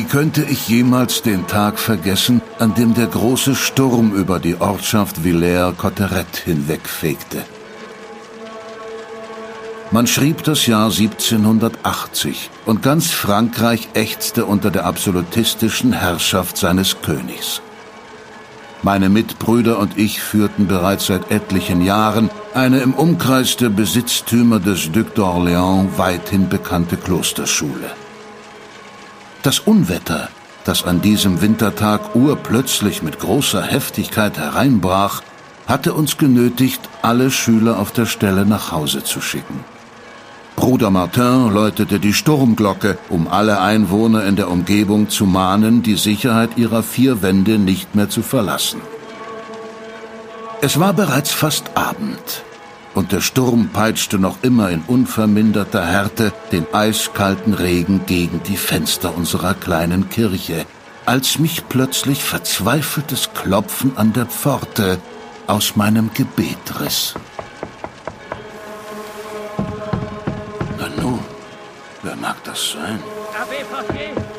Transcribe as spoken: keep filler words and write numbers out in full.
könnte ich jemals den Tag vergessen, an dem der große Sturm über die Ortschaft Villers-Cotterêts hinwegfegte? Man schrieb das Jahr siebzehnhundertachtzig und ganz Frankreich ächzte unter der absolutistischen Herrschaft seines Königs. Meine Mitbrüder und ich führten bereits seit etlichen Jahren eine im Umkreis der Besitztümer des Duc d'Orléans weithin bekannte Klosterschule. Das Unwetter, das an diesem Wintertag urplötzlich mit großer Heftigkeit hereinbrach, hatte uns genötigt, alle Schüler auf der Stelle nach Hause zu schicken. Bruder Martin läutete die Sturmglocke, um alle Einwohner in der Umgebung zu mahnen, die Sicherheit ihrer vier Wände nicht mehr zu verlassen. Es war bereits fast Abend, und der Sturm peitschte noch immer in unverminderter Härte den eiskalten Regen gegen die Fenster unserer kleinen Kirche, als mich plötzlich verzweifeltes Klopfen an der Pforte aus meinem Gebet riss. Wer mag das sein?